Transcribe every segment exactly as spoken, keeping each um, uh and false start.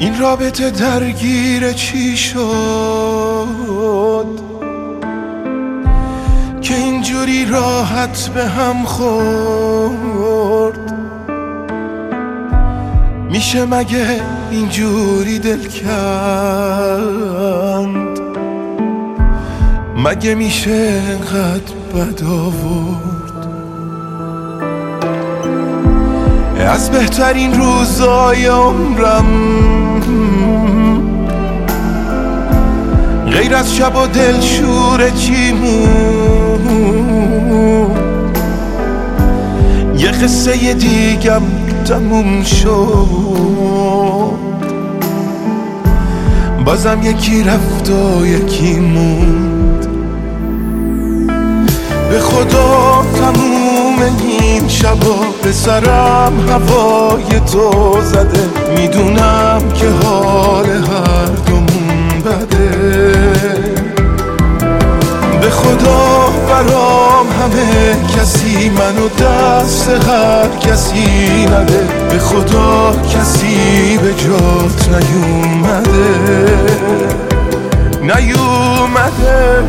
این رابطه درگیر چی شد که اینجوری راحت به هم خورد؟ میشه مگه اینجوری دل کند؟ مگه میشه انقدر بد آورد؟ از بهترین روزای عمرم غیر از شب و دلشور چی مون؟ یه قصه دیگم تموم شد، بازم یکی رفت و یکی موند. به خدا تموم این شبا به سرم هوای تو زده، میدونم که حال هر دومون بده. به خدا برام همه کسی منو دست هر کسی نده، به خدا کسی به جات نیومده نیومده.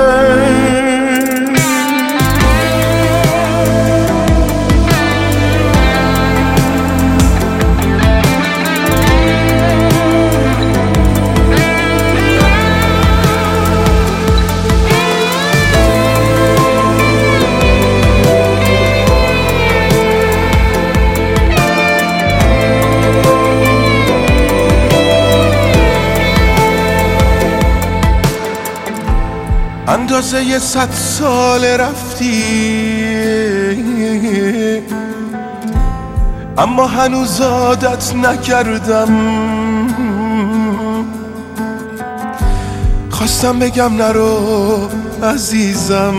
اندازه یه صد سال رفتی، اما هنوز عادت نکردم. خواستم بگم نرو عزیزم،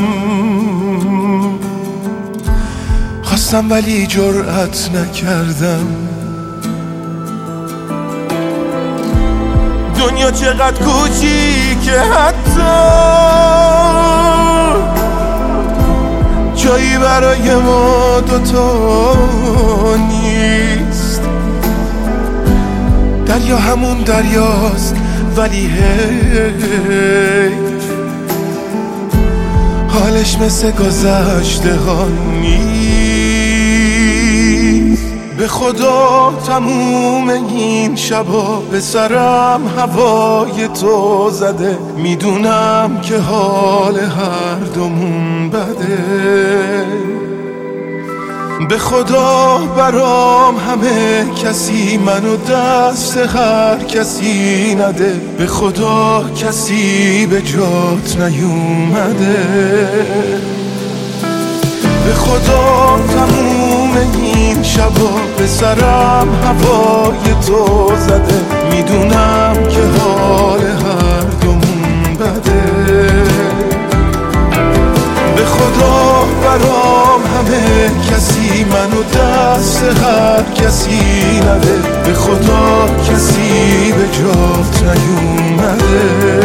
خواستم ولی جرأت نکردم. دنیا چقدر کوچیکه حتی جایی برای ما دوتا نیست. دریا همون دریاست ولی حیف حالش مثل گذشته ها نیست. به خدا تموم این شبا به سرم هوای تو زده، میدونم که حال هر دومون بده. به خدا برام همه کسی منو دست هر کسی نده، به خدا کسی به جات نیومده. به خدا تموم این شبا به سرم هوای تو زده، میدونم که حال هر دومون بده. به خدا برام همه کسی منو دست هر کسی نده، به خدا کسی به جات نیومده.